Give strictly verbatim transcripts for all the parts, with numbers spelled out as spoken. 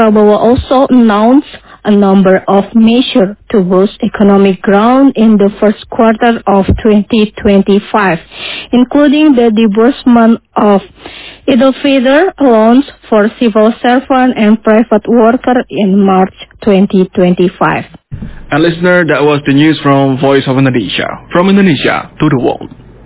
Prabowo also announced a number of measures to boost economic growth in the first quarter of twenty twenty-five, including the disbursement of Idul Fitr loans for civil servants and private workers in March twenty twenty-five. And listener, that was the news from Voice of Indonesia, from Indonesia to the world.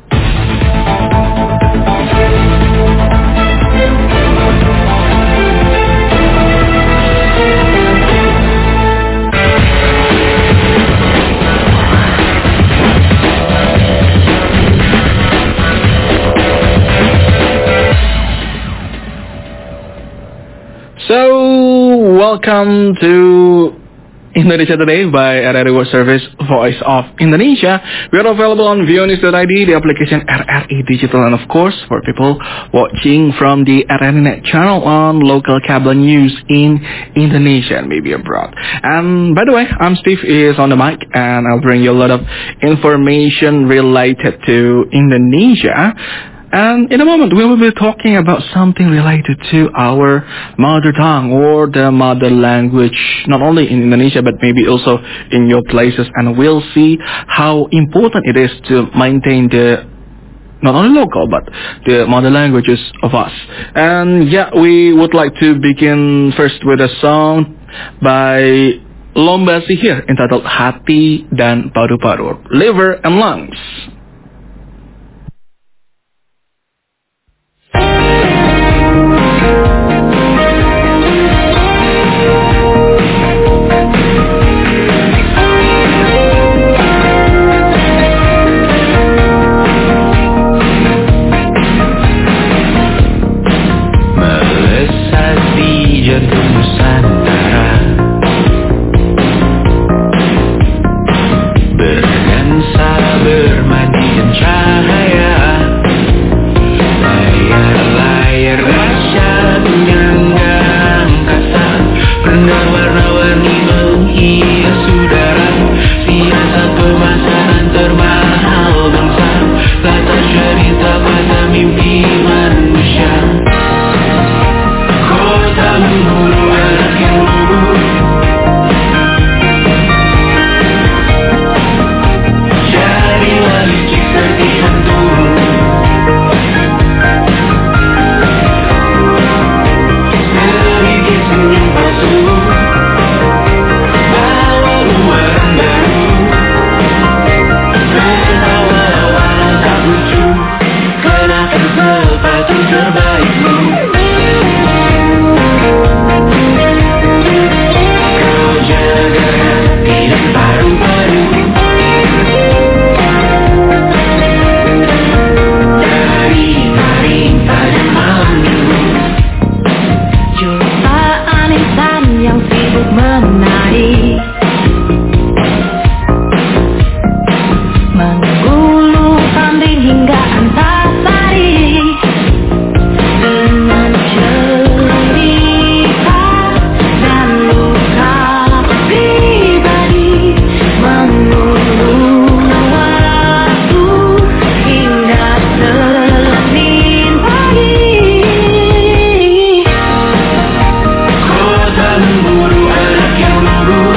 So, welcome to Indonesia Today by R R I World Service, Voice of Indonesia. We are available on vonews dot I D, the application R R I Digital, and of course, for people watching from the R R I Net channel on local cable news in Indonesia and maybe abroad. And by the way, I'm Steve is on the mic, and I'll bring you a lot of information related to Indonesia. And in a moment, we will be talking about something related to our mother tongue or the mother language, not only in Indonesia, but maybe also in your places. And we'll see how important it is to maintain the, not only local, but the mother languages of us. And yeah, we would like to begin first with a song by Lomba Sihir entitled Hati dan Paru-Paru, Liver and Lungs. Memburu anak yang lurus.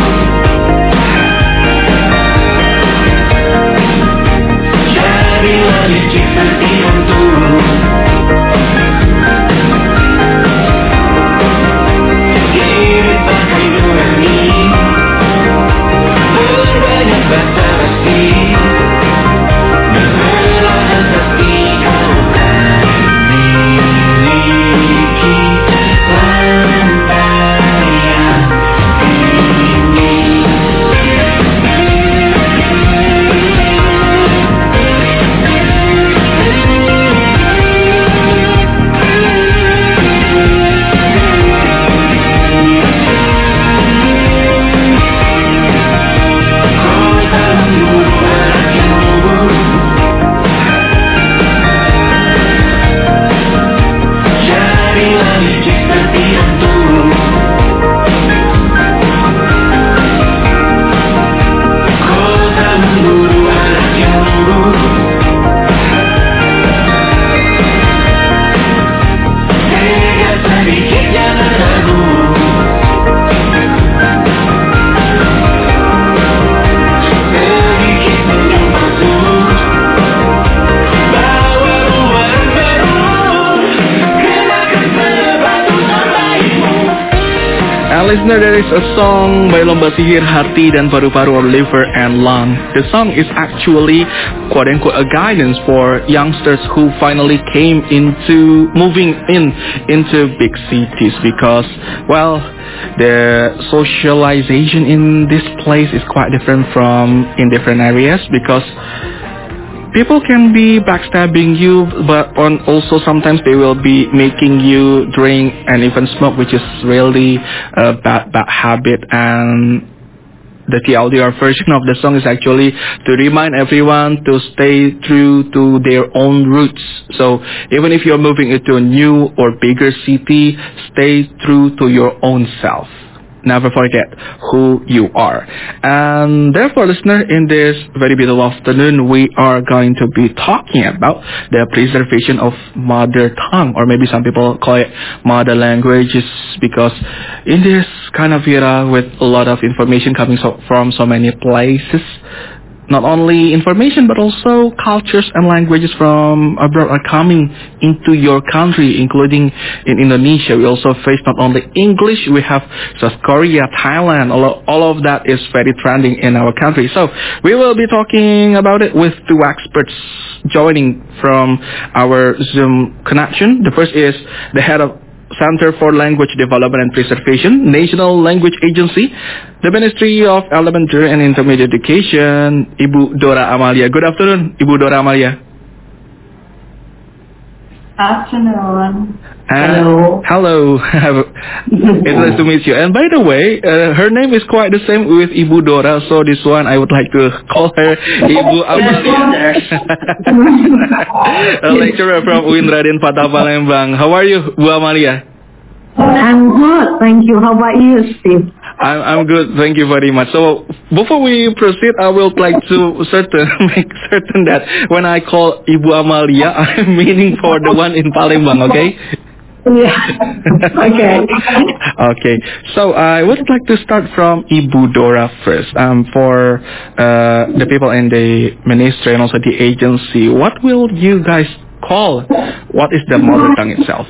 And listener, there is a song by Lomba Sihir Hati dan Paru-Paru or Liver and Lung. The song is actually quote-unquote a guidance for youngsters who finally came into moving in into big cities because, well, the socialization in this place is quite different from in different areas because people can be backstabbing you, but on also sometimes they will be making you drink and even smoke, which is really a bad bad habit. And the T L D R version of the song is actually to remind everyone to stay true to their own roots. So even if you're moving into a new or bigger city, stay true to your own self. Never forget who you are. And therefore, listener, in this very beautiful afternoon, we are going to be talking about the preservation of mother tongue, or maybe some people call it mother languages, because in this kind of era with a lot of information coming so, from so many places, not only information but also cultures and languages from abroad are coming into your country, including in Indonesia. We also face not only English, we have South Korea, Thailand, all of, all of that is very trending in our country. So we will be talking about it with two experts joining from our Zoom connection. The first is the head of Center for Language Development and Preservation, National Language Agency, the Ministry of Elementary and Intermediate Education, Ibu Dora Amalia. Good afternoon, Ibu Dora Amalia. Afternoon. And hello. Hello. It's nice to meet you. And by the way, uh, her name is quite the same with Ibu Dora, so this one I would like to call her Ibu Amalia. A lecturer from U I N Raden Fatah Palembang. How are you, Bu Amalia? I'm good, thank you. How about you, Steve? I'm I'm good, thank you very much. So before we proceed, I will like to certain make certain that when I call Ibu Amalia, I'm meaning for the one in Palembang, okay? Yeah. Okay. Okay. So I would like to start from Ibu Dora first. Um, for uh, the people in the ministry and also the agency, what will you guys call? What is the mother tongue itself?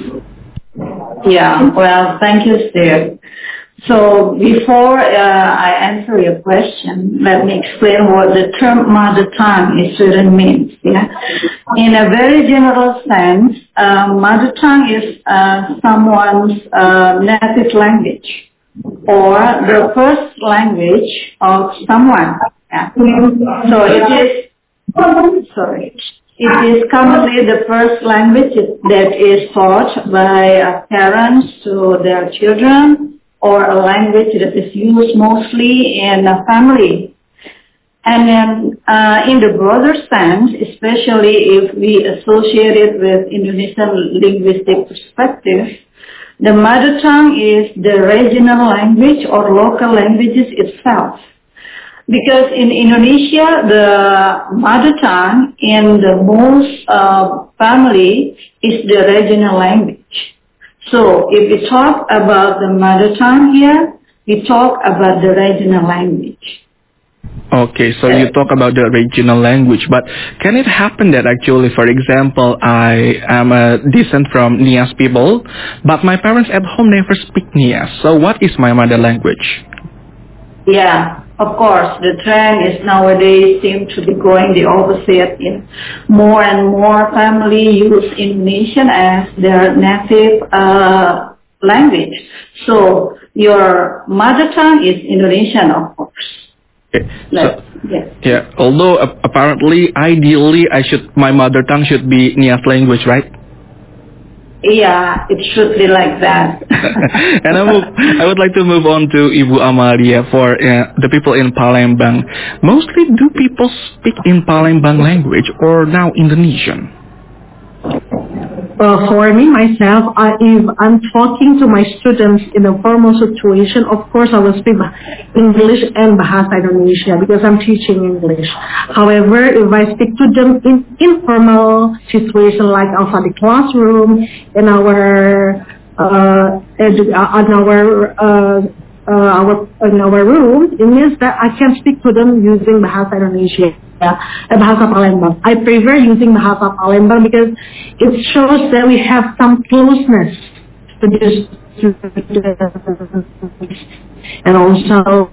Yeah. Well, thank you, Steve. So before uh, I answer your question, let me explain what the term mother tongue is really means. Yeah, in a very general sense, uh, mother tongue is uh, someone's uh, native language or the first language of someone. Yeah. So it is sorry. It is commonly the first language that is taught by uh, parents to their children, or a language that is used mostly in a family. And then uh, in the broader sense, especially if we associate it with Indonesian linguistic perspective, the mother tongue is the regional language or local languages itself. Because in Indonesia, the mother tongue in the most uh, family is the regional language. So if we talk about the mother tongue here, we talk about the regional language. Okay, so you talk about the regional language, but can it happen that actually, for example, I am a descent from Nias people, but my parents at home never speak Nias. So what is my mother language? Yeah, of course, the trend is nowadays seem to be going the opposite. In more and more family use Indonesian as their native uh, language. So your mother tongue is Indonesian, of course. Okay. So, yes. Yeah. Although uh, apparently, ideally, I should my mother tongue should be Nias language, right? Yeah, it should be like that. And I would, I would like to move on to Ibu Amalia for uh, the people in Palembang. Mostly, do people speak in Palembang language or now Indonesian? Uh, for me, myself, I, if I'm talking to my students in a formal situation, of course I will speak English and Bahasa Indonesia because I'm teaching English. However, if I speak to them in informal situation like outside the classroom, in our uh, edu- uh, in our uh, uh, our in our room, it means that I can speak to them using Bahasa Indonesia. Yeah, Bahasa Palembang. I prefer using Bahasa Palembang because it shows that we have some closeness to this students, and also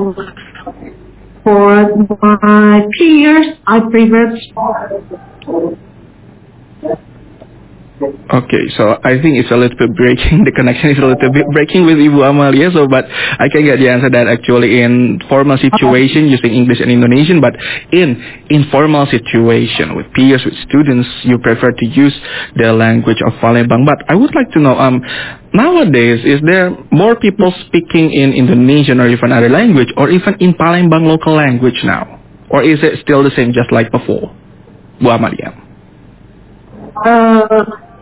for my peers, I prefer sport. Okay, so I think it's a little bit breaking. The connection is a little bit breaking with Ibu Amalia. So, but I can get the answer that actually in formal situation using English and Indonesian, but in informal situation with peers, with students, you prefer to use the language of Palembang. But I would like to know, um, nowadays, is there more people speaking in Indonesian or even other language, or even in Palembang local language now, or is it still the same, just like before, Bu Amalia? Uh,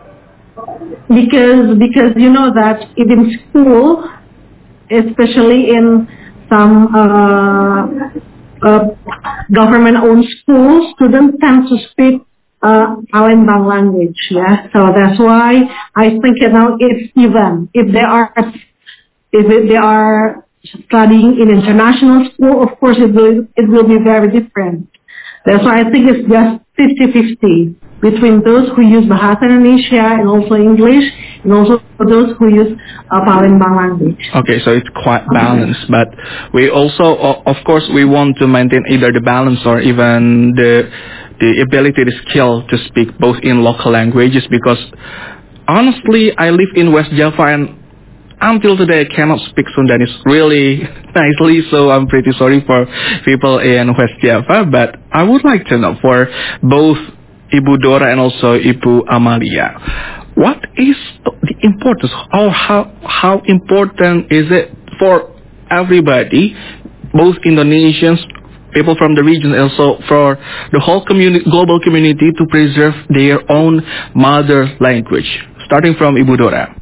because because you know that in school, especially in some uh, uh, government-owned schools, students tend to speak uh, Palembang language. Yeah, so that's why I think you know if even if they are if they are studying in international school, of course it will it will be very different. That's why I think it's just fifty-fifty between those who use Bahasa Indonesia and also English, and also those who use uh, Palembang language. Okay, so it's quite balanced, but we also, of course, we want to maintain either the balance or even the the ability, the skill to speak both in local languages, because honestly, I live in West Java and until today I cannot speak Sundanese really nicely, so I'm pretty sorry for people in West Java, but I would like to know for both Ibu Dora and also Ibu Amalia, what is the importance, or how, how important is it for everybody, both Indonesians, people from the region, and also for the whole community, global community, to preserve their own mother language? Starting from Ibu Dora.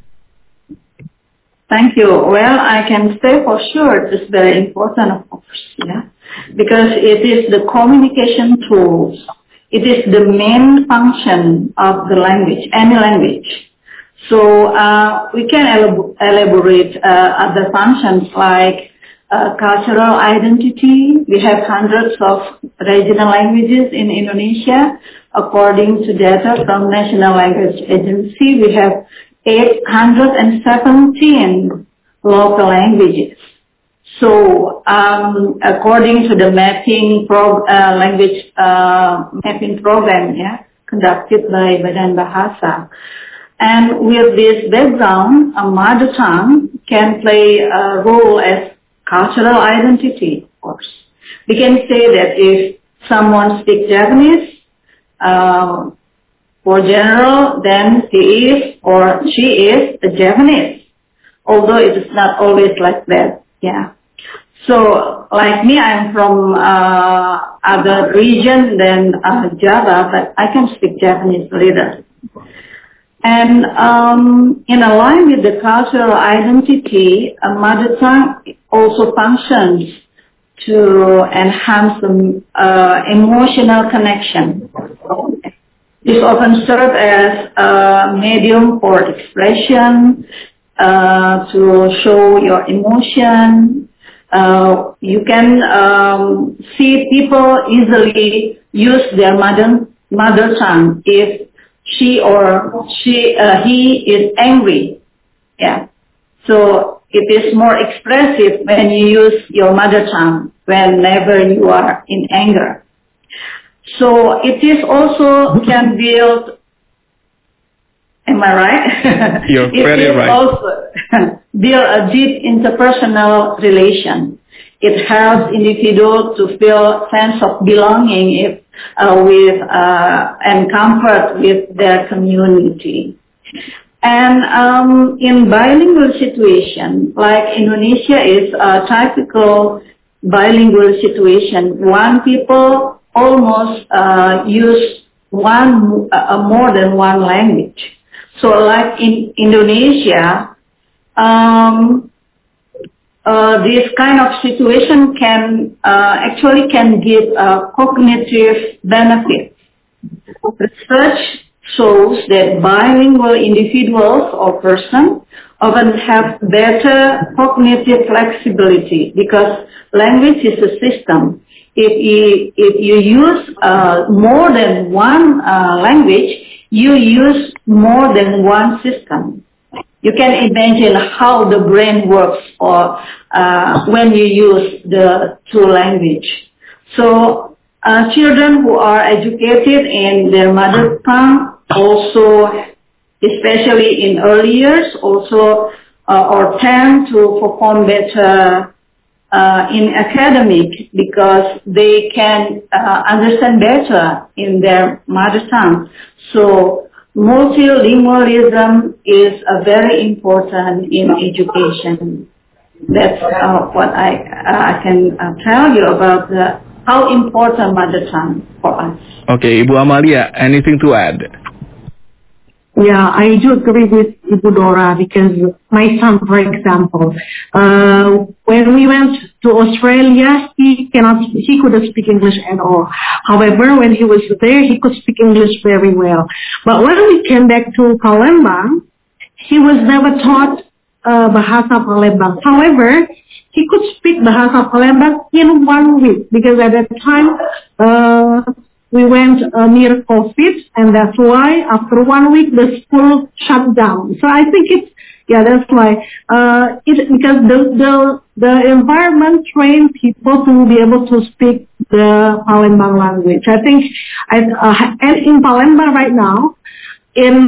Thank you. Well, I can say for sure it is very important, of course, yeah, because it is the communication tools. It is the main function of the language, any language. So uh, we can elab- elaborate uh, other functions like uh, cultural identity. We have hundreds of regional languages in Indonesia. According to data from National Language Agency, we have eight hundred seventeen local languages. So, um, according to the mapping pro, uh, language uh, mapping program, yeah, conducted by Badan Bahasa, and with this background, a mother tongue can play a role as cultural identity. Of course, we can say that if someone speaks Japanese, uh, for general, then he is or she is a Japanese, although it is not always like that. Yeah. So, like me, I'm from uh, other region than uh, Java, but I can speak Japanese a little. And um, in line with the cultural identity, a mother tongue also functions to enhance the uh, emotional connection. This often serves as a medium for expression, uh, to show your emotion. Uh, you can um, see people easily use their mother mother tongue if she or she uh, he is angry. Yeah, so it is more expressive when you use your mother tongue whenever you are in anger. So it is also can build. Am I right? You're very it right. also build a deep interpersonal relation. It helps individuals to feel sense of belonging if, uh, with uh, and comfort with their community. And um, in bilingual situation, like Indonesia is a typical bilingual situation. One people almost uh, use one uh, more than one language. So, like in Indonesia, um, uh, this kind of situation can uh, actually can give uh, cognitive benefits. Research shows that bilingual individuals or persons often have better cognitive flexibility because language is a system. If you, if you use uh, more than one uh, language, you use more than one system. you can imagine how the brain works or uh, when you use the two language. So uh, children who are educated in their mother tongue also, especially in early years, also uh, or tend to perform better uh, in academic because they can uh, understand better in their mother tongue. So multilingualism is uh, very important in education. That's uh, what I uh, I can uh, tell you about the, how important mother tongue for us. Okay, Ibu Amalia, anything to add? Yeah, I do agree with Ibu Dora because my son, for example, uh, when we went to Australia, he cannot, he couldn't speak English at all. However, when he was there, he could speak English very well. But when we came back to Palembang, he was never taught uh, Bahasa Palembang. However, he could speak Bahasa Palembang in one week because at that time, uh, we went uh, near COVID, and that's why after one week the school shut down. So I think it's, yeah, that's why, uh, it, because the, the, the environment trained people to be able to speak the Palembang language. I think, I, uh, and in Palembang right now, in,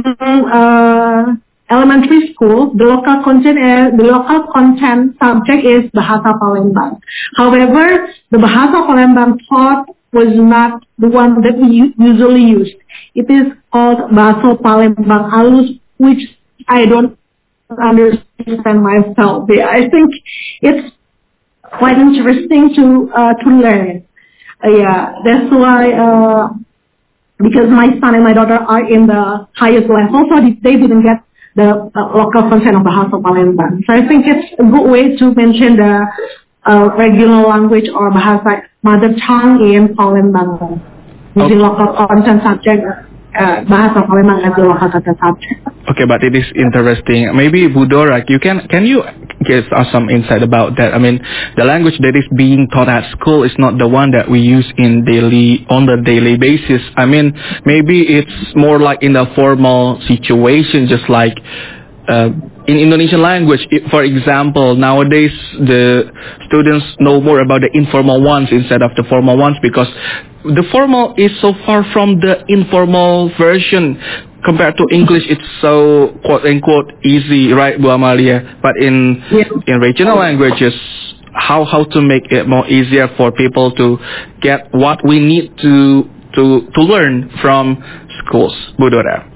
uh, elementary school, the local content, uh, the local content subject is Bahasa Palembang. However, the Bahasa Palembang taught was not the one that we usually use. It is called Bahasa Palembang Halus, which I don't understand myself. I think it's quite interesting to uh, to learn. Uh, yeah, that's why uh, because my son and my daughter are in the highest level, so they didn't get the uh, local content of Bahasa Palembang. So I think it's a good way to mention the uh, regular language or Bahasa mother tongue in Palembang, using okay. local content subject, uh, Bahasa Palembang as the local content subject. Okay, but it is interesting. Maybe Ibu Dora, you can can you give us some insight about that? I mean, the language that is being taught at school is not the one that we use in daily on the daily basis. I mean, maybe it's more like in a formal situation, just like uh, in Indonesian language. For example, nowadays the students know more about the informal ones instead of the formal ones because the formal is so far from the informal version. Compared to English, it's so quote-unquote easy, right, Bu Amalia? But in yeah. in regional languages, how how to make it more easier for people to get what we need to to to learn from schools, Bu Dora?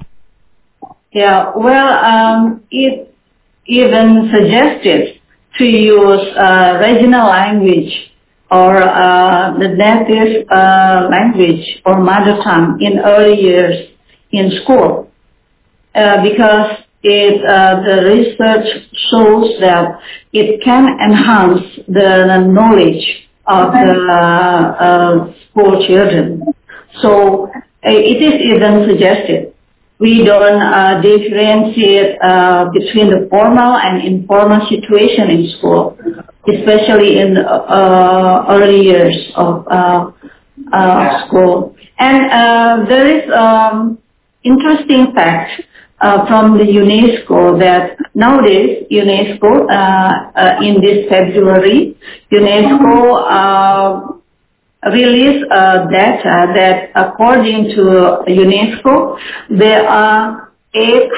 Yeah, well, um, it even suggested to use uh, regional language or uh, the native uh, language or mother tongue in early years in school, uh, because it, uh, the research shows that it can enhance the knowledge of the uh, uh, school children. So uh, it is even suggested. We don't uh, differentiate uh, between the formal and informal situation in school, especially in uh, early years of uh, uh, school. And uh, there is um, interesting fact uh, from the UNESCO that nowadays UNESCO uh, uh, in this February UNESCO uh, released uh, data that according to UNESCO there are eight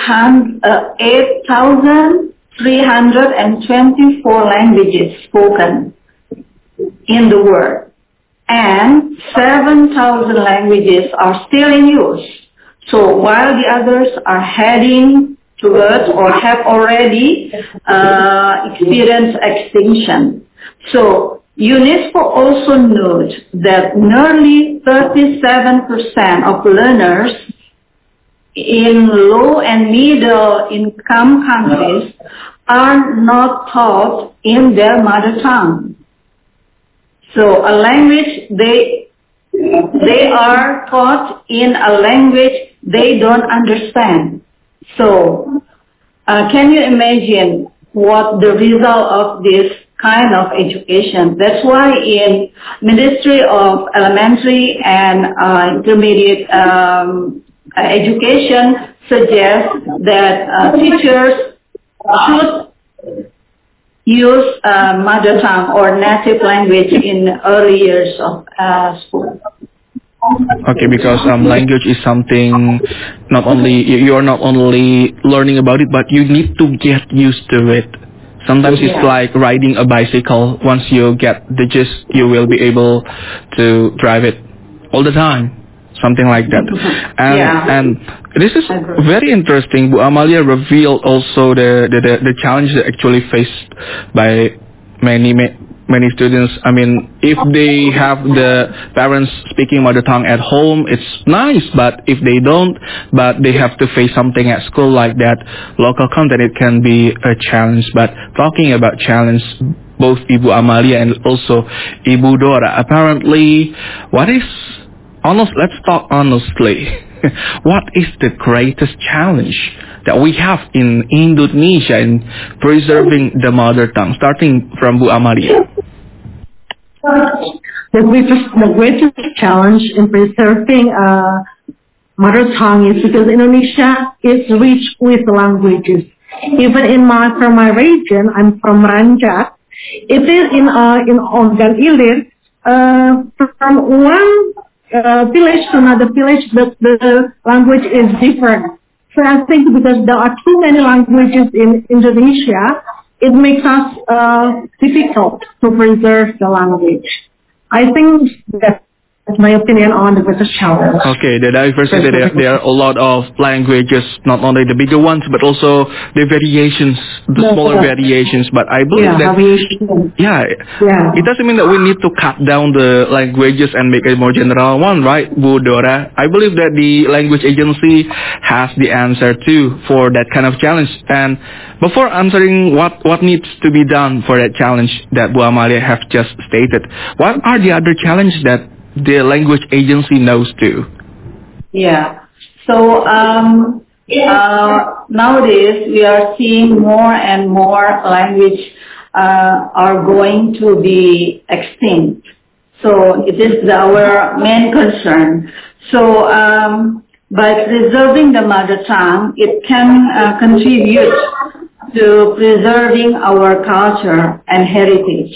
thousand three hundred twenty-four languages spoken in the world, and seven thousand languages are still in use. So while the others are heading towards or have already uh, experienced extinction. So UNESCO also notes that nearly thirty-seven percent of learners in low and middle income countries are not taught in their mother tongue. So a language they they are taught in a language they don't understand. So uh, can you imagine what the result of this kind of education? That's why in Ministry of Elementary and uh, Intermediate um, education suggests that uh, teachers should use uh, mother tongue or native language in early years of uh, school. Okay, because um, language is something not only you you are not only learning about it, but you need to get used to it. Sometimes it's Yeah. like riding a bicycle. Once you get the gist, you will be able to drive it all the time. Something like that. And Yeah. and this is very interesting. Bu Amalia revealed also the the, the, the challenge that actually faced by many ma- many students. I mean, if they have the parents speaking mother tongue at home, it's nice. But if they don't, but they have to face something at school like that, local content, it can be a challenge. But talking about challenge, both Ibu Amalia and also Ibu Dora, apparently, what is honest? Let's talk honestly. What is the greatest challenge that we have in Indonesia in preserving the mother tongue? Starting from Bu Amalia. The greatest, the greatest challenge in preserving uh, mother tongue is because Indonesia is rich with languages. Even in my from my region, I'm from Ranjak. It is in uh, in Ogan Ilir. Uh, from one uh, village to another village, the, the language is different. So I think because there are too many languages in Indonesia, it makes us uh, difficult to preserve the language. I think that's my opinion on the greatest challenge. Okay, the diversity, there, there are a lot of languages, not only the bigger ones, but also the variations, the Yeah, smaller yeah. variations. But I believe Yeah, that, variation. yeah, Yeah. it doesn't mean that we need to cut down the languages and make a more general one, right, Bu Dora? I believe that the language agency has the answer too for that kind of challenge. And before answering what, what needs to be done for that challenge that Bu Amalia have just stated, what are the other challenges that the language agency knows too? Yeah. So um, uh, nowadays we are seeing more and more language uh, are going to be extinct. So it is our main concern. So um, by preserving the mother tongue, it can uh, contribute to preserving our culture and heritage.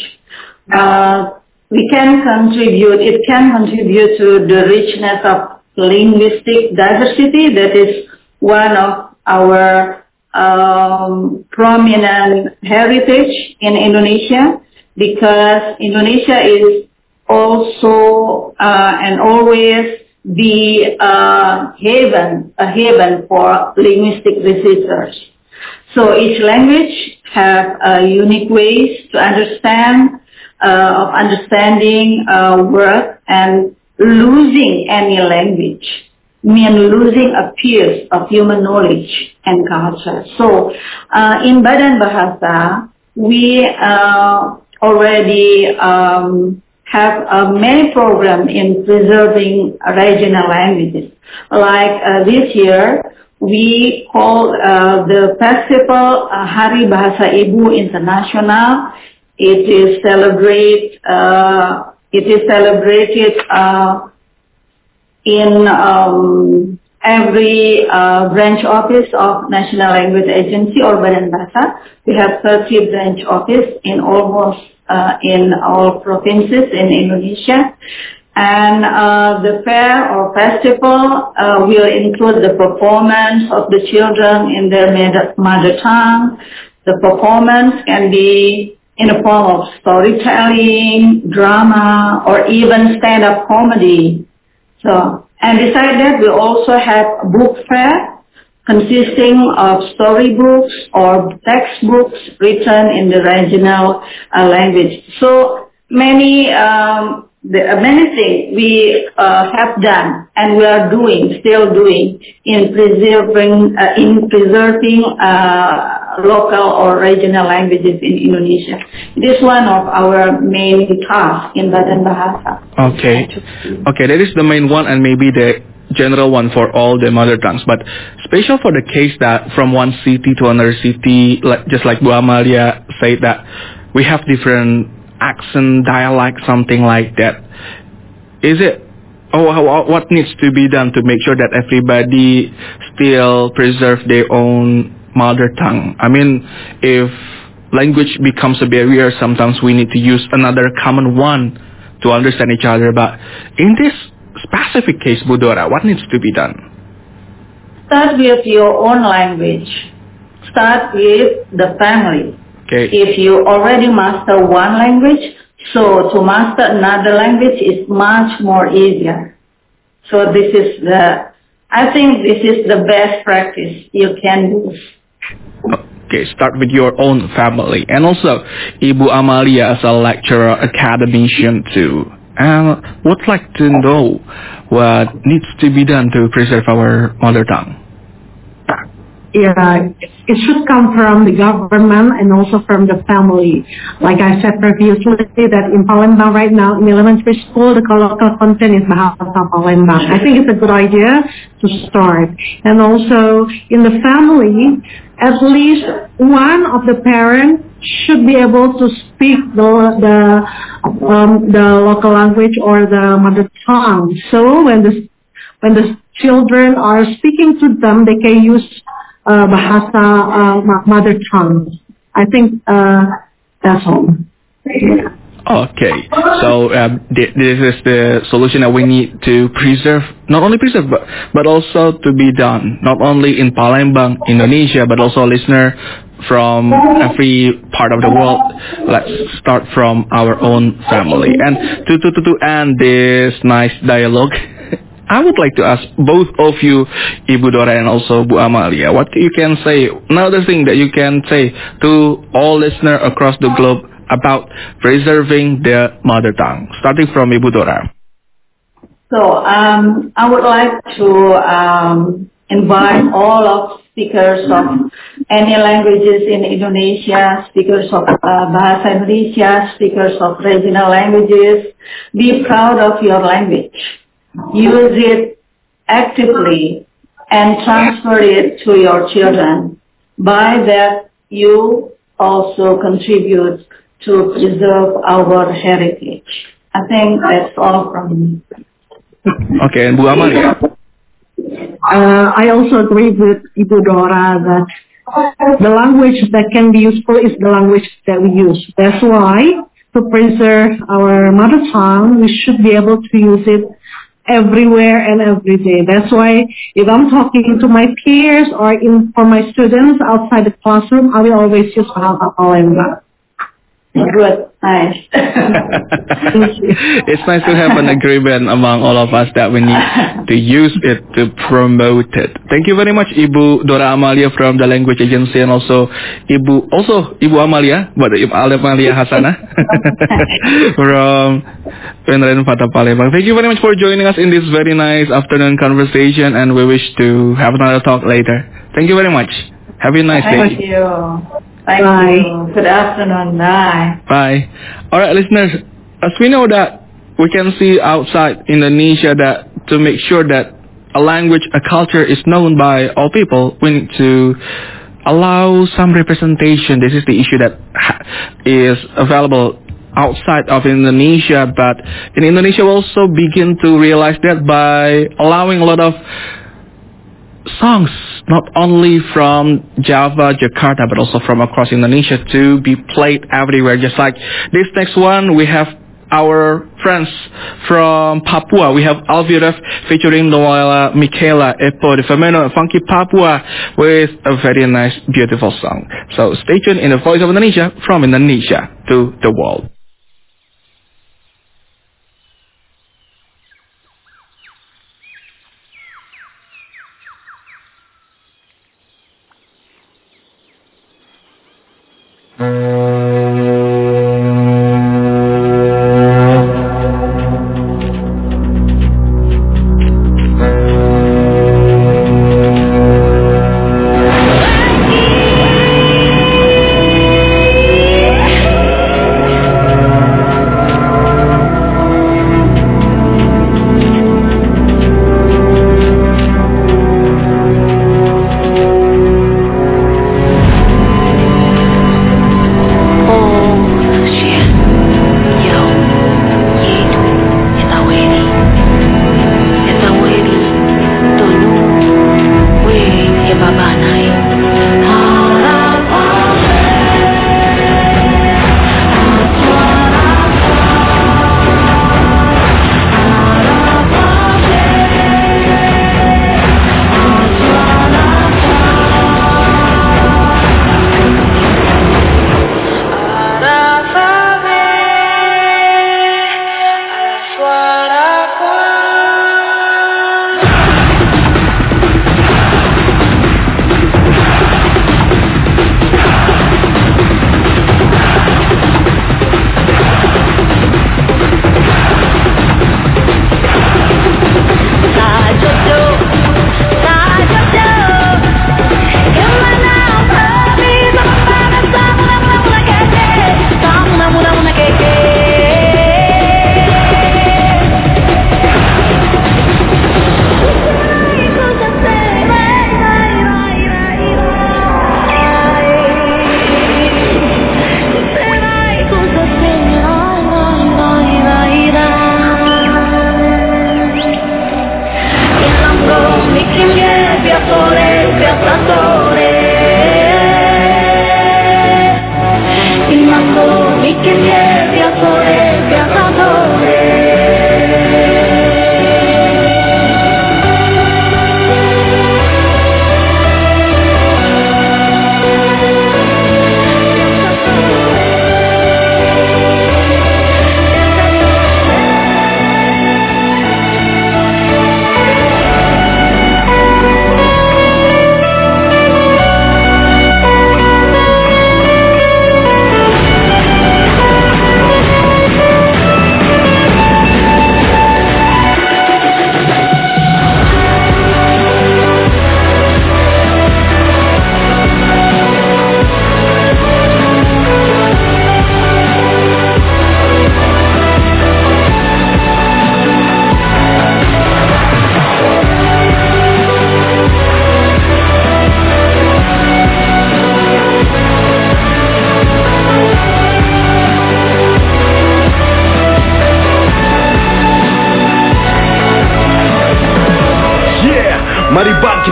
Uh, we can contribute, it can contribute to the richness of linguistic diversity. That is one of our um, prominent heritage in Indonesia, because Indonesia is also uh, and always be a haven, a haven for linguistic researchers. So each language have uh, unique ways to understand, uh, of understanding uh, words, and losing any language mean losing a piece of human knowledge and culture. So uh, in Badan Bahasa, we uh, already um, have uh, many programs in preserving regional languages. Like uh, this year, we call uh, the festival uh, Hari Bahasa Ibu International. It is celebrate. Uh, it is celebrated uh, in um, every uh, branch office of National Language Agency or Badan Bahasa. We have thirty branch office in almost uh, in all provinces in Indonesia. And uh, the fair or festival uh, will include the performance of the children in their mother tongue. The performance can be in the form of storytelling, drama, or even stand-up comedy. So, and besides that, we also have a book fair consisting of storybooks or textbooks written in the regional uh, language. So many um, the, uh, many things we uh, have done and we are doing, still doing in preserving uh, in preserving uh, local or regional languages in Indonesia. It is one of our main tasks in Badan Bahasa. Okay, okay, that is the main one and maybe the general one for all the mother tongues, but special for the case that from one city to another city, like, just like Bu Amalia said that we have different accent, dialect, something like that. Is it, oh, how, what needs to be done to make sure that everybody still preserve their own mother tongue. I mean, if language becomes a barrier, sometimes we need to use another common one to understand each other. But in this specific case, Bu Dora, what needs to be done? Start with your own language. Start with the family. Okay. If you already master one language, so to master another language is much more easier. So this is the, I think this is the best practice you can use. Okay, start with your own family. And also, Ibu Amalia as a lecturer, academician too, and would like to know what needs to be done to preserve our mother tongue. Yeah, it should come from the government and also from the family. Like I said previously, that in Palembang right now, in elementary school, the local content is Bahasa Palembang. I think it's a good idea to start. And also in the family, at least one of the parents should be able to speak the the um, the local language or the mother tongue. So when the when the children are speaking to them, they can use Uh, bahasa uh, mother tongue. I think uh, that's all. Okay, so um, th- this is the solution that we need to preserve, not only preserve, but, but also to be done, not only in Palembang, Indonesia, but also listener from every part of the world. Let's start from our own family. And to, to, to, to end this nice dialogue, I would like to ask both of you, Ibu Dora and also Bu Amalia, what you can say, another thing that you can say to all listeners across the globe about preserving their mother tongue, starting from Ibu Dora. So um, I would like to um, invite all of speakers of any languages in Indonesia, speakers of uh, Bahasa Indonesia, speakers of regional languages, be proud of your language. Use it actively and transfer it to your children. By that, you also contribute to preserve our heritage. I think that's all from me. Okay, and Bu Amalia? Uh, I also agree with Ibu Dora that the language that can be useful is the language that we use. That's why, to preserve our mother tongue, we should be able to use it everywhere and every day. That's why if I'm talking to my peers or in for my students outside the classroom, I will always use Bahasa Palembang. Good, nice. It's nice to have an agreement among all of us that we need to use it to promote it. Thank you very much, Ibu Dora Amalia from the Language Agency, and also Ibu, also Ibu Amalia, but Ibu Amalia Hasana from Penrene Fata Palembang. Thank you very much for joining us in this very nice afternoon conversation, and we wish to have another talk later. Thank you very much. Have a nice day. Thank you. Thank Bye. you. Good afternoon. Bye. Bye. All right, listeners, as we know that we can see outside Indonesia that to make sure that a language, a culture is known by all people, we need to allow some representation. This is the issue that is available outside of Indonesia, but in Indonesia we also begin to realize that by allowing a lot of songs, not only from Java, Jakarta, but also from across Indonesia to be played everywhere. Just like this next one, we have our friends from Papua. We have Alviref featuring Noela, Michaela, Epo, the Femeno, Funky Papua with a very nice, beautiful song. So stay tuned in the Voice of Indonesia, from Indonesia to the world.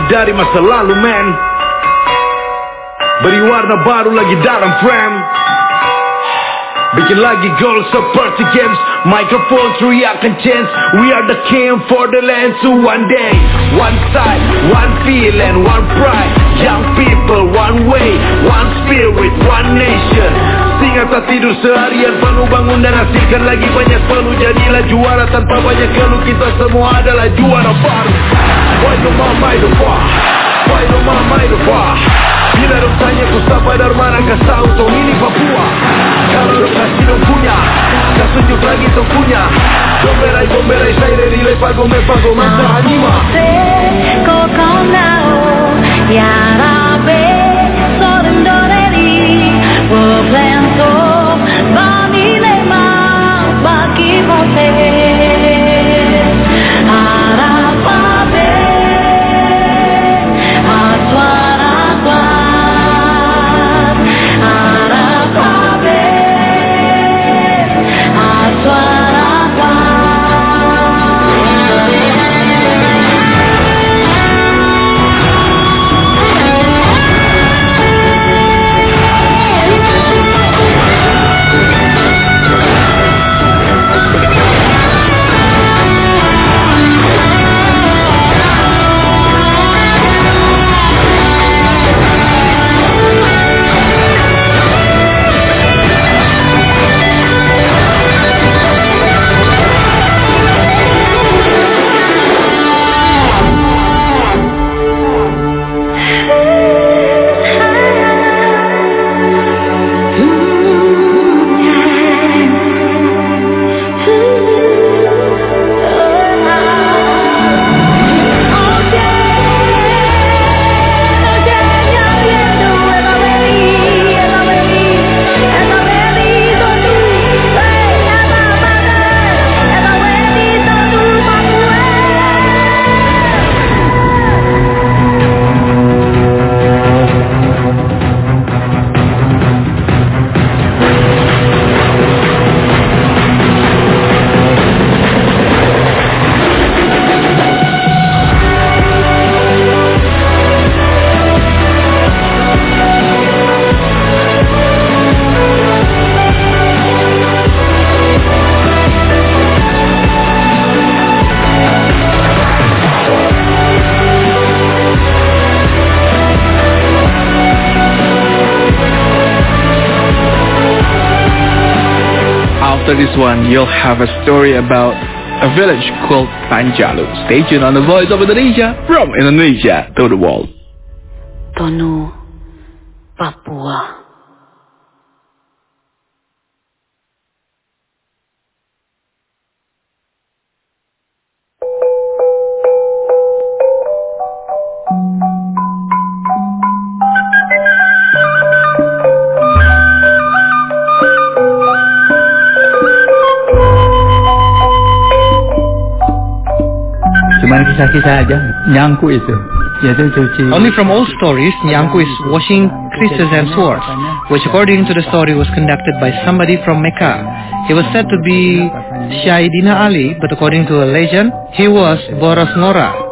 dari masa lalu man. Beri warna baru lagi dalam frame. Bikin lagi goal seperti games. Microphone teriakan chance. We are the king for the land. So one day, one side, one feeling, one pride. Young people, one way, one spirit, one nation. Singa tak tidur seharian, penuh bangun dan hasilkan lagi banyak peluh. Jadilah juara tanpa banyak keluh. Kita semua adalah juara baru. Why no mama itu wah? Why no mama itu wah? Bila dong tanya ku sapa dari mana kau tahu tong ini Papua. Kalau dong kasih dong punya, kau tunjuk lagi tong punya. Gomberai gomberai saya dari lepa gome pago masa anima. Kau kau tahu ya rabe sorang doreri Woblento bami lema bagi bote Arapabe Aswara Kwan Arapabe Aswara Kwan. After this one, you'll have a story about a village called Panjalu. Stay tuned on the Voice of Indonesia, from Indonesia to the world. Tonu, Papua. Cuma kisah-kisah aja, nyangku itu. Yaitu cuci. Only from old stories, Nyangku is washing creases and swords, which according to the story was conducted by somebody from Mecca. He was said to be Syaidina Ali, but according to a legend, he was Boros Ngora.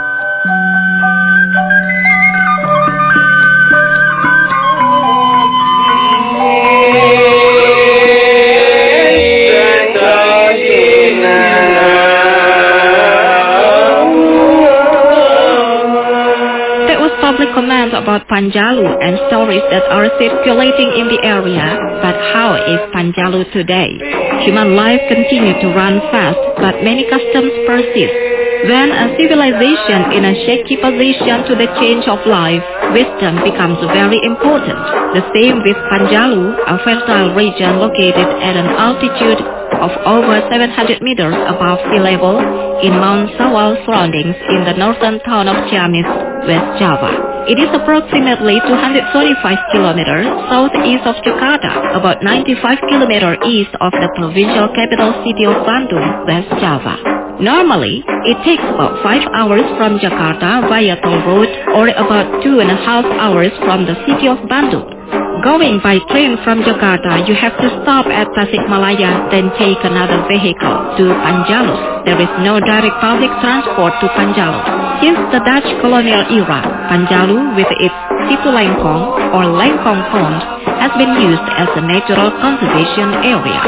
Comment about Panjalu and stories that are circulating in the area, but how is Panjalu today? Human life continues to run fast, but many customs persist. When a civilization in a shaky position to the change of life, wisdom becomes very important. The same with Panjalu, a fertile region located at an altitude of over seven hundred meters above sea level in Mount Sawal surroundings in the northern town of Ciamis, West Java. It is approximately two hundred forty-five kilometers southeast of Jakarta, about ninety-five kilometers east of the provincial capital city of Bandung, West Java. Normally, it takes about five hours from Jakarta via toll road or about two and a half hours from the city of Bandung. Going by train from Jakarta, you have to stop at Tasikmalaya, then take another vehicle to Panjalu. There is no direct public transport to Panjalu. Since the Dutch colonial era, Panjalu with its Situ Lengkong or Lengkong Pond has been used as a natural conservation area.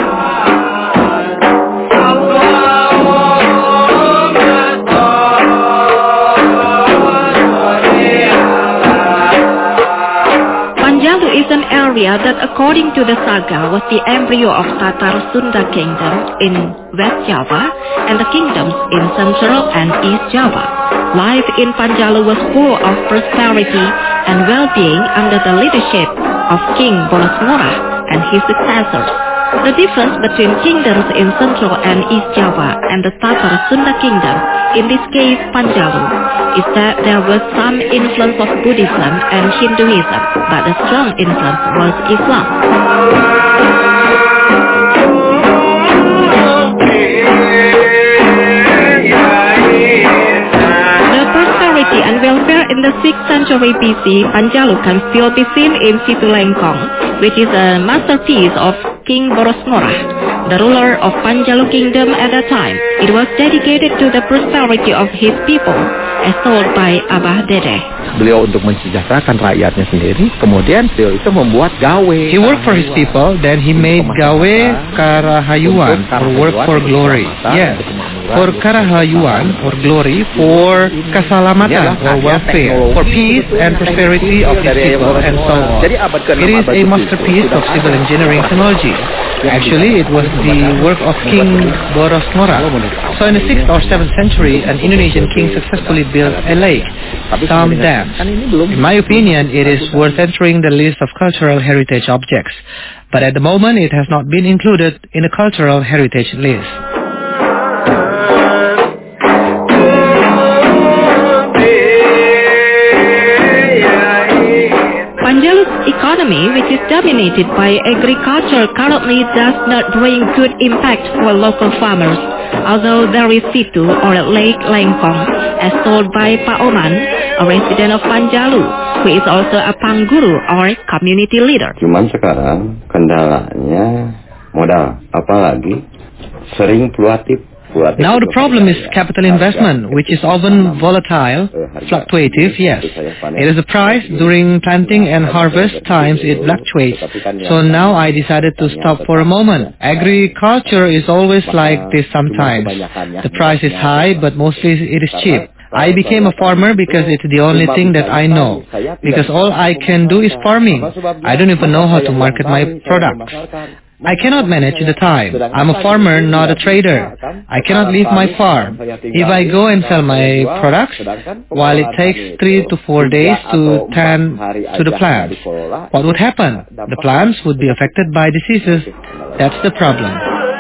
Panjalu is an area that according to the saga was the embryo of Tatar Sunda Kingdom in West Java and the kingdoms in Central and East Java. Life in Panjalu was full of prosperity and well-being under the leadership of King Boros Ngurah and his successors. The difference between kingdoms in Central and East Java and the Tatar Sunda Kingdom, in this case Panjalu, is that there was some influence of Buddhism and Hinduism, but the strong influence was Islam. And welfare in the sixth century B C, Panjalu can still be seen in Situ Lengkong, which is a masterpiece of King Boros Ngurah, the ruler of Panjalu Kingdom at that time. It was dedicated to the prosperity of his people, as told by Abah Dede. Beliau untuk mensejahterakan rakyatnya sendiri, kemudian beliau itu membuat gawe. He worked for his people, then he made gawe karahayuan, or work for glory. Yes, for karahayuan, or glory, for kasalamatan, or welfare, for peace and prosperity of his people, and so on. It is a masterpiece of civil engineering technology. Actually, it was the work of King Boros Ngurah. So in the sixth or seventh century, an Indonesian king successfully built a lake, some dams. In my opinion, it is worth entering the list of cultural heritage objects. But at the moment, it has not been included in the cultural heritage list. Panjalu's economy, which is dominated by agriculture, currently does not bring good impact for local farmers, although there is Situ or Lake Lengkong, as told by Pak Oman, a resident of Panjalu, who is also a pangguru or community leader. Cuman sekarang kendalanya modal, apalagi sering fluktuatif. Now the problem is capital investment, which is often volatile, fluctuative, yes. It is a price. During planting and harvest times it fluctuates. So now I decided to stop for a moment. Agriculture is always like this sometimes. The price is high, but mostly it is cheap. I became a farmer because it's the only thing that I know. Because all I can do is farming. I don't even know how to market my products. I cannot manage the time. I'm a farmer, not a trader. I cannot leave my farm. If I go and sell my products, while it takes three to four days to tend to the plants, what would happen? The plants would be affected by diseases. That's the problem.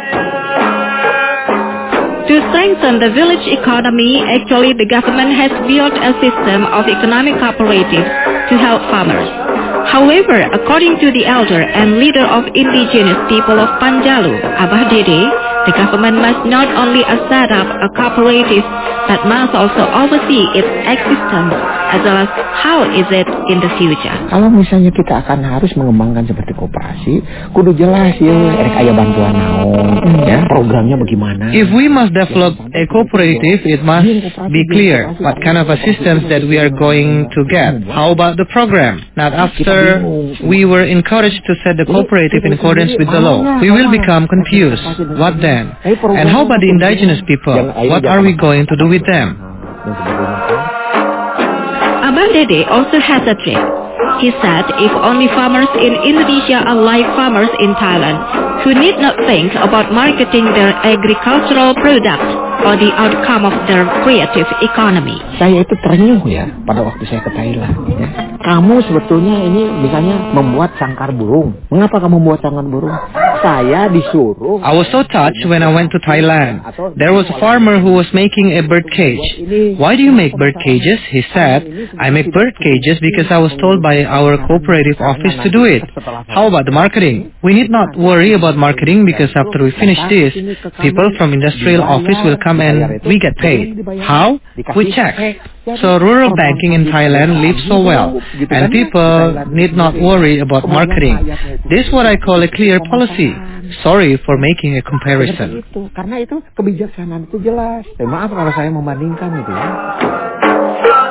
To strengthen the village economy, actually the government has built a system of economic cooperatives to help farmers. However, according to the elder and leader of indigenous people of Panjalu, Abah Dede, the government must not only set up a cooperative, but must also oversee its existence, as well as how is it in the future. Kalau misalnya kita akan harus mengembangkan seperti koperasi, kudu jelas ya, rek aya bantuan naon, ya, programnya bagaimana. If we must develop a cooperative, it must be clear what kind of assistance that we are going to get. How about the program? Not after we were encouraged to set the cooperative in accordance with the law. We will become confused. What then? And how about the indigenous people? What are we going to do with them? Abah Dede also has a trick. He said if only farmers in Indonesia are like farmers in Thailand, who need not think about marketing their agricultural products or the outcome of their creative economy. Saya itu terenyuh ya pada waktu saya ke Thailand. Ya. Kamu sebetulnya ini misalnya membuat sangkar burung. Mengapa kamu membuat sangkar burung? Saya disuruh. I was so touched when I went to Thailand. There was a farmer who was making a bird cage. Why do you make bird cages? He said, I make bird cages because I was told by our cooperative office to do it. How about the marketing? We need not worry about marketing because after we finish this, people from industrial office will come and we get paid. How? We check. So rural banking in Thailand lives so well, and people need not worry about marketing. This is what I call a clear policy. Sorry for making a comparison. Karena itu kebijaksanaan itu jelas. Eh, maaf kalau saya membandingkan itu ya.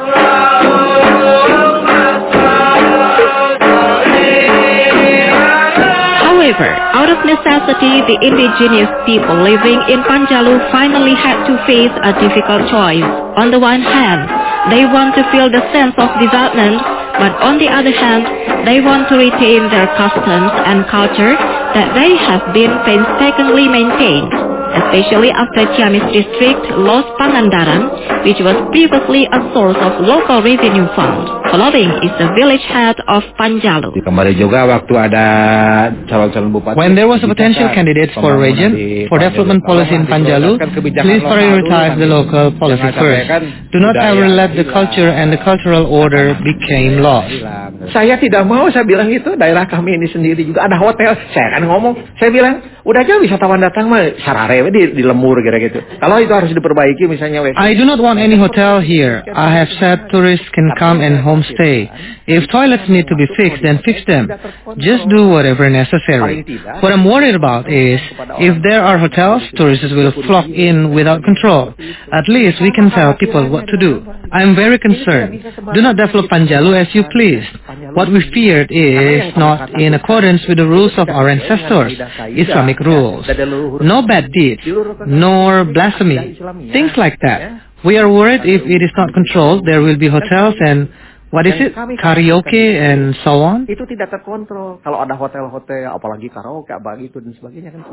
However, out of necessity, the indigenous people living in Panjalu finally had to face a difficult choice. On the one hand, they want to feel the sense of development, but on the other hand, they want to retain their customs and culture that they have been painstakingly maintained, especially after Ciamis district lost Pangandaran, which was previously a source of local revenue fund. Following is the village head of Panjalu. Kembali juga waktu ada calon-calon bupati. When there was a potential candidate for a region for development policy in Panjalu, please prioritize the local policy first. Do not ever let the culture and the cultural order become lost. Saya tidak mau, saya bilang itu daerah kami ini sendiri juga ada hotel. Saya kan ngomong, saya bilang udah aja wisatawan datang mah sarare di, di lembur gitu-gitu. Kalau itu harus diperbaiki misalnya. I do not want any hotel here. I have said tourists can come and homestay. If toilets need to be fixed, then fix them. Just do whatever necessary. What I'm worried about is if there are hotels, tourists will flock in without control. At least we can tell people what to do. I am very concerned. Do not develop Panjalu as you please. What we feared is not in accordance with the rules of our ancestors, Islamic rules. No bad deeds, nor blasphemy, things like that. We are worried if it is not controlled, there will be hotels and, what is it, karaoke and so on. Itu tidak terkontrol. Kalau ada hotel-hotel, apalagi karaoke, begitu dan sebagainya kan.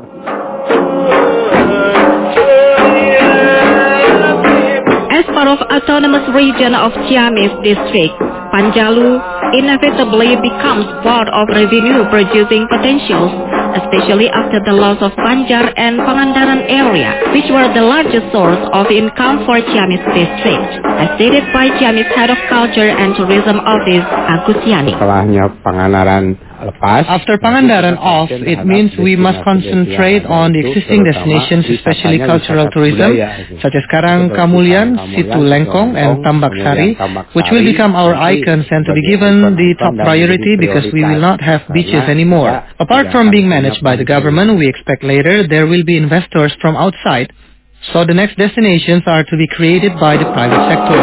As part of autonomous region of Ciamis district, Panjalu inevitably becomes part of revenue-producing potentials, especially after the loss of Banjar and Pangandaran area, which were the largest source of income for Ciamis district, as stated by Ciamis Head of Culture and Tourism Office, Agus Yani. Setelahnya Pangandaran lepas. After Pangandaran off, it means we must concentrate on the existing destinations, especially cultural tourism, such as Karang Kamulian, Situ Lengkong, and Tambak Sari, which will become our icons and to be given the top priority because we will not have beaches anymore. Apart from being managed by the government, we expect later there will be investors from outside, so the next destinations are to be created by the private sector.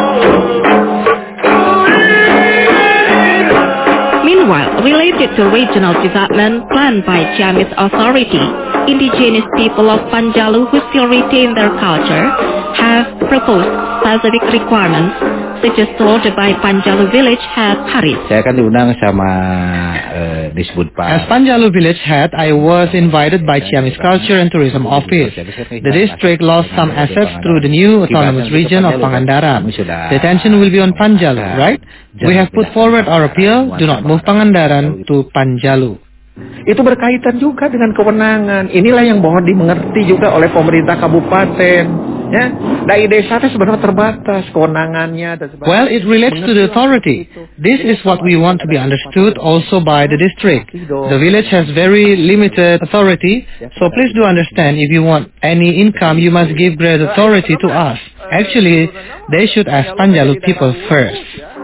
Meanwhile, related to regional development planned by Ciamis Authority, indigenous people of Panjalu who still retain their culture have proposed specific requirements, such as told by Panjalu Village Head Haris. Saya kan diundang sama uh, disebut Pak. As Panjalu Village Head, I was invited by Ciamis Culture and Tourism Office. The district lost some assets through the new autonomous region of Pangandaran. The attention will be on Panjalu, right? We have put forward our appeal, do not move Pangandaran to Panjalu. Itu berkaitan juga dengan kewenangan. Inilah yang mohon dimengerti juga oleh pemerintah kabupaten. Ya, dari desa itu sebenarnya terbatas kewenangannya dan sebagainya. Well, it relates to the authority. This is what we want to be understood also by the district. The village has very limited authority, so please do understand if you want any income, you must give great authority to us. Actually, they should ask Panjalu people first.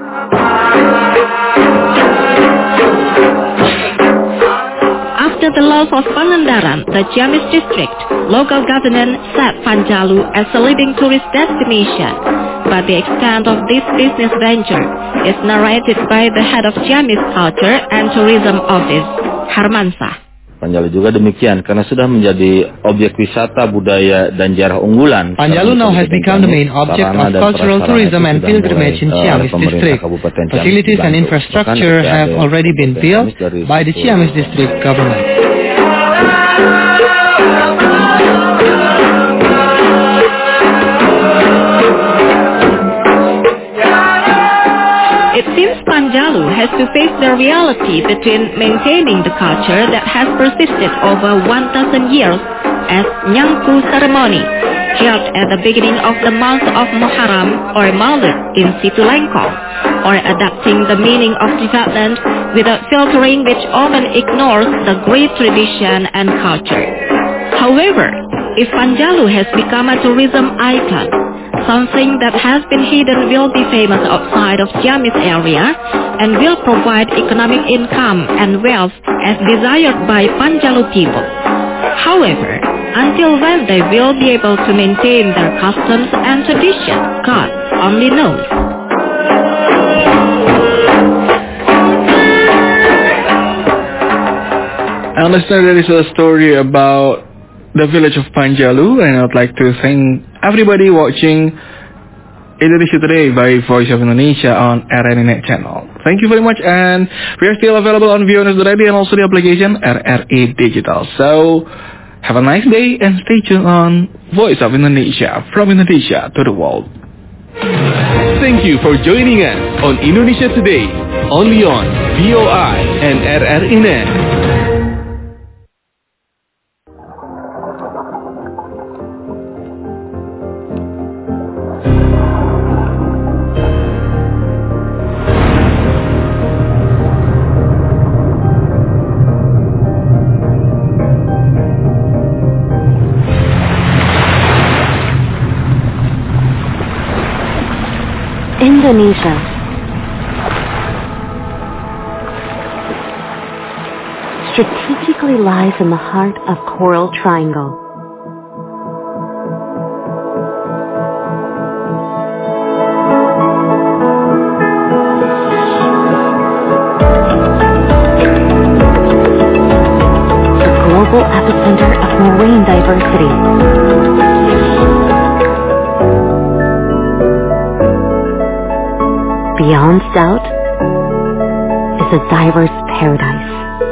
After the loss of Pangandaran, the Ciamis district, local government set Panjalu as a leading tourist destination. But the extent of this business venture is narrated by the head of Ciamis Culture and Tourism Office, Hermansah. Panjalu juga demikian karena sudah menjadi objek wisata budaya dan jarah unggulan. Panjalu now has become the main object of cultural tourism and pilgrimage in Ciamis district. Facilities and infrastructure have already been built by the Ciamis district government. It seems Panjalu has to face the reality between maintaining the culture that has persisted over one thousand years as Nyangku ceremony, held at the beginning of the month of Muharram or Maulid in Situ Lengkong, or adapting the meaning of development without filtering which often ignores the great tradition and culture. However, if Panjalu has become a tourism icon, something that has been hidden will be famous outside of Ciamis area and will provide economic income and wealth as desired by Panjalu people. However, until when they will be able to maintain their customs and traditions, God only knows. I understand there is a story about the village of Panjalu, and I'd like to thank everybody watching Indonesia Today by Voice of Indonesia on R R I Net channel. Thank you very much, and we are still available on Vionews dot I D and also the application R R I Digital. So, have a nice day and stay tuned on Voice of Indonesia, from Indonesia to the world. Thank you for joining us on Indonesia Today, only on V O I and R R I Net. Indonesia. Strategically lies in the heart of Coral Triangle. The global epicenter of marine diversity. Beyond doubt is a diverse paradise.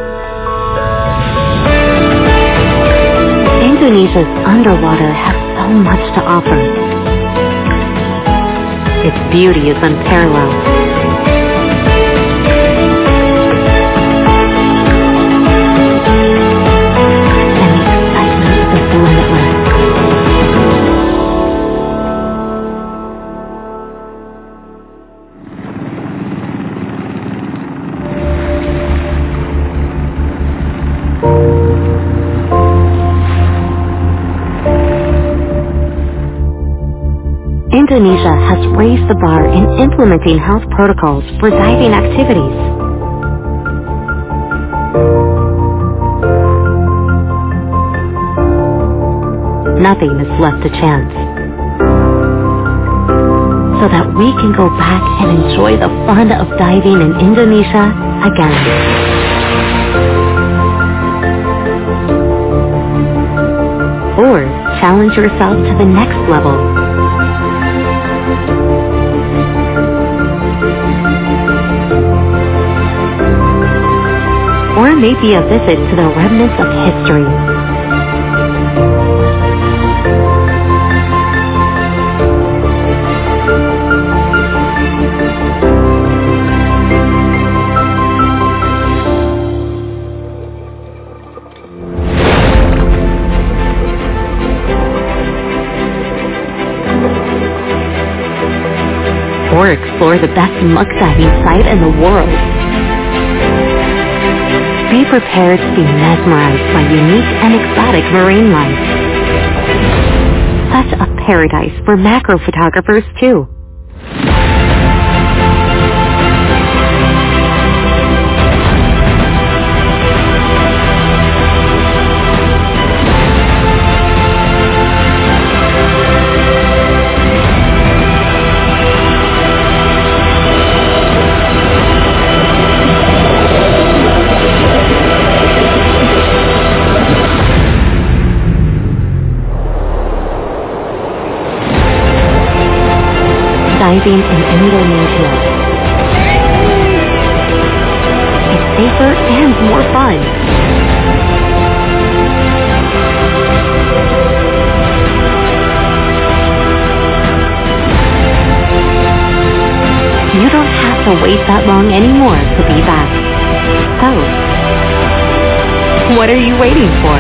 Indonesia's underwater has so much to offer. Its beauty is unparalleled. And the excitement is limitless. Indonesia has raised the bar in implementing health protocols for diving activities. Nothing is left to chance, so that we can go back and enjoy the fun of diving in Indonesia again. Or challenge yourself to the next level. Or maybe a visit to the remnants of history. Or explore the best muck diving site in the world. Be prepared to be mesmerized by unique and exotic marine life. Such a paradise for macro photographers too. Diving in Indonesia. It's safer and more fun. You don't have to wait that long anymore to be back. So, what are you waiting for?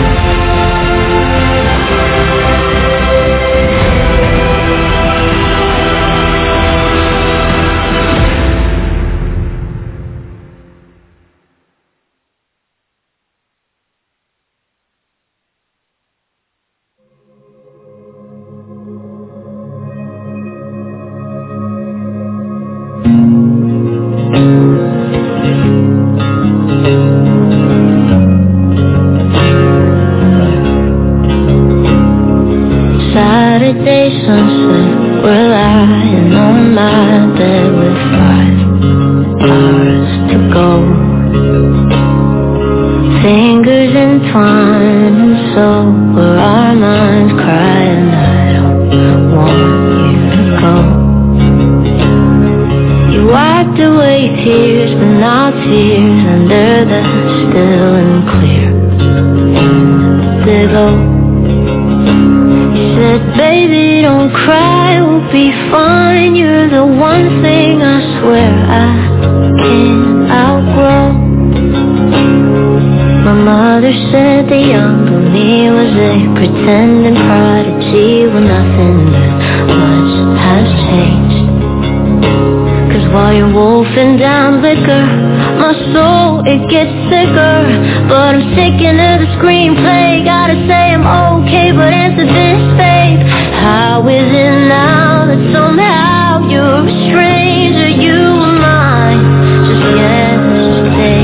Saturday sunset, we're lying on my bed with five hours to go. Fingers in entwined, and so were our minds crying, I don't want you to go. You wiped away tears, but not tears under the still and clear underglow. You said, baby, don't cry, we'll be fine. You're the one thing I swear I can't outgrow. My mother said the younger me was a pretending prodigy. Well, nothing that much has changed. Cause while you're wolfing down liquor, my soul, it gets sicker. But I'm sticking to the screenplay. Gotta say I'm okay, but answer this, babe. How is it now that somehow you're a stranger? You were mine just yesterday.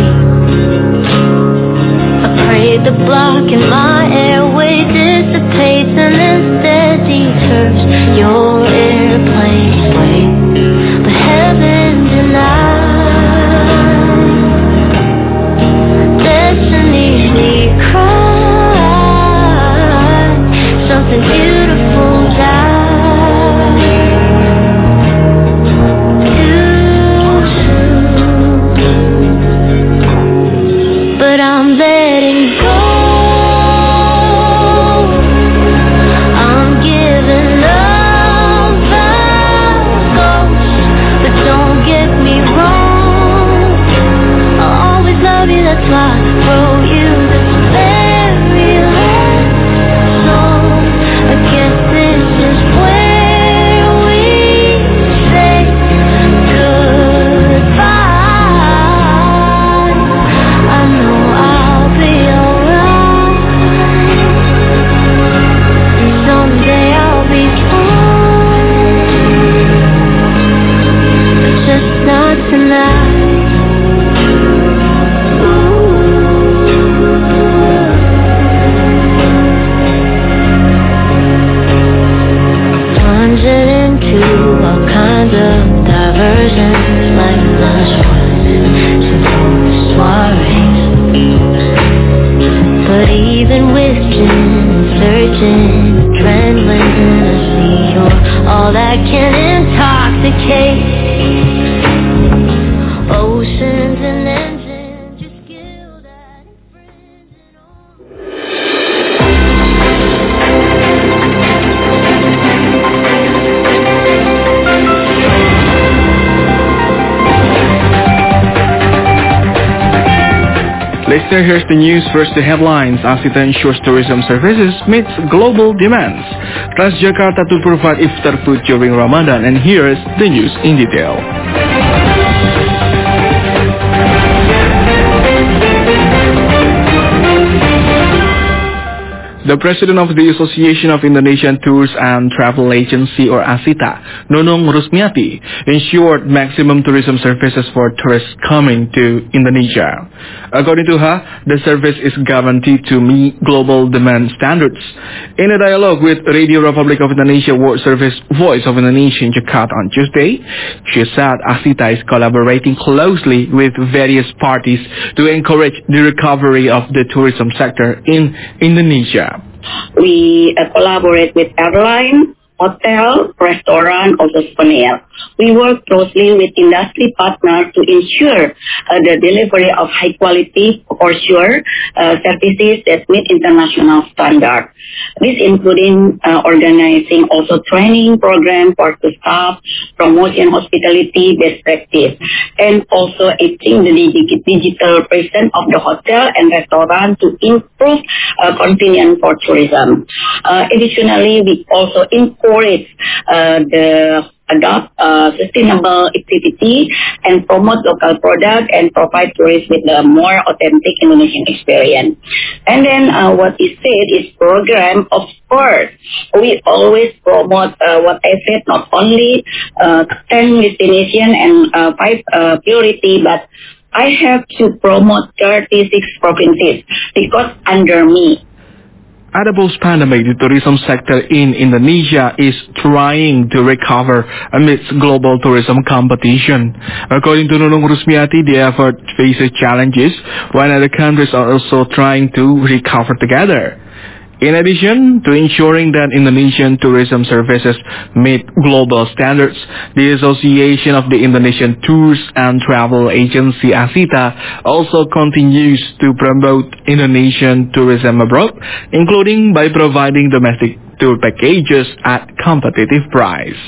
I pray the block in my airway dissipates and instead deters your airplane's way. But heaven denied, destiny cried, something beautiful died too soon. But I'm letting go. I'm giving up the ghost. But don't get me wrong, I'll always love you, that's why I wrote you this very last song. I guess this is where we say goodbye. I know I'll be alright. Someday I'll be fine, but just not tonight. Plunging into all kinds of diversions, like lush woods and simple soirees. But even with gin and searching, adrenaline, I see you're all that can intoxicate. Oceans and engines, your skill that infringes on. Listener, here's the news. First, the headlines. Asita ensures tourism services meets global demands. Transjakarta to provide iftar food during Ramadan. And here's the news in detail. The president of the Association of Indonesian Tours and Travel Agency, or ASITA, Nunung Rusmiati, ensured maximum tourism services for tourists coming to Indonesia. According to her, the service is guaranteed to meet global demand standards. In a dialogue with Radio Republic of Indonesia World Service Voice of Indonesia in Jakarta on Tuesday, she said ASITA is collaborating closely with various parties to encourage the recovery of the tourism sector in Indonesia. We uh, collaborate with airline, hotel, restaurant, also souvenir. We work closely with industry partners to ensure uh, the delivery of high quality, for sure, uh, services that meet international standards. This including uh, organizing also training program for the staff, promotion hospitality best practice, and also aiding the dig- digital presence of the hotel and restaurant to improve uh, convenience for tourism. Uh, additionally, we also encourage uh, the adopt uh, sustainable activity and promote local product and provide tourists with a more authentic Indonesian experience. And then uh, what is said is program, of course, we always promote uh, what I said, not only uh, ten destination and uh, five uh, priority, but I have to promote thirty-six provinces because under me, At the post-pandemic, the tourism sector in Indonesia is trying to recover amidst global tourism competition. According to Nunung Rusmiati, the effort faces challenges while other countries are also trying to recover together. In addition to ensuring that Indonesian tourism services meet global standards, the Association of the Indonesian Tours and Travel Agency (ASITA) also continues to promote Indonesian tourism abroad, including by providing domestic tour packages at competitive price.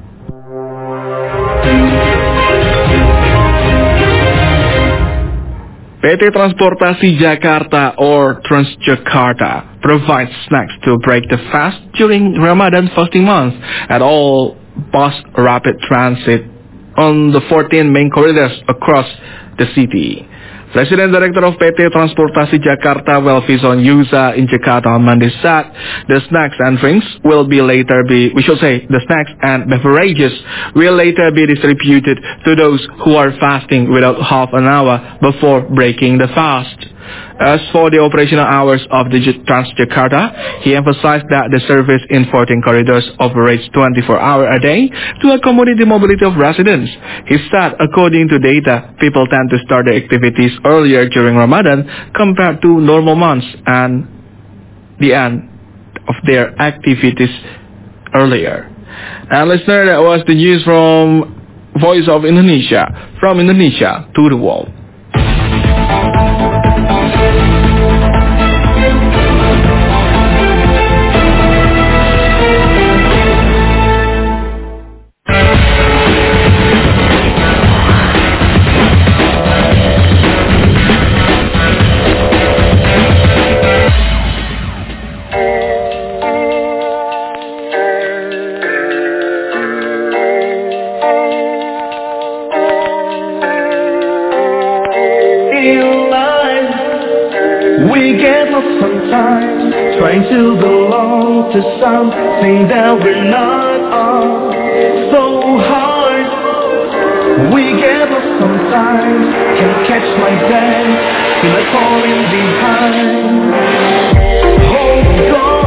P T Transportasi Jakarta or Transjakarta provides snacks to break the fast during Ramadan fasting month at all bus rapid transit on the fourteen main corridors across the city. President Director of P T Transportasi Jakarta, Welfison Yusa in Jakarta on Monday said the snacks and drinks will be later be, we should say, the snacks and beverages will later be distributed to those who are fasting without half an hour before breaking the fast. As for the operational hours of the Transjakarta, he emphasized that the service in fourteen corridors operates twenty-four hours a day to accommodate the mobility of residents. He said, according to data, people tend to start their activities earlier during Ramadan compared to normal months and the end of their activities earlier. And listener, that was the news from Voice of Indonesia, from Indonesia to the world. Sometimes trying to belong to something that we're not on. So hard. We get lost sometimes. Can't catch my dance. Feel like falling behind. Hold on.